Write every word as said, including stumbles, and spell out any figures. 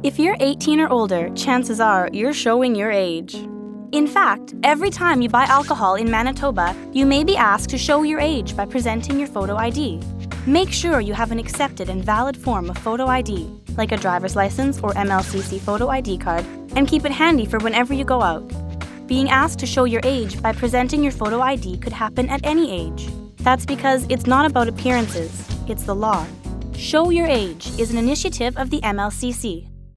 If you're eighteen or older, chances are you're showing your age. In fact, every time you buy alcohol in Manitoba, you may be asked to show your age by presenting your photo I D. Make sure you have an accepted and valid form of photo I D, like a driver's license or M L C C photo I D card, and keep it handy for whenever you go out. Being asked to show your age by presenting your photo I D could happen at any age. That's because it's not about appearances, it's the law. Show Your Age is an initiative of the M L C C.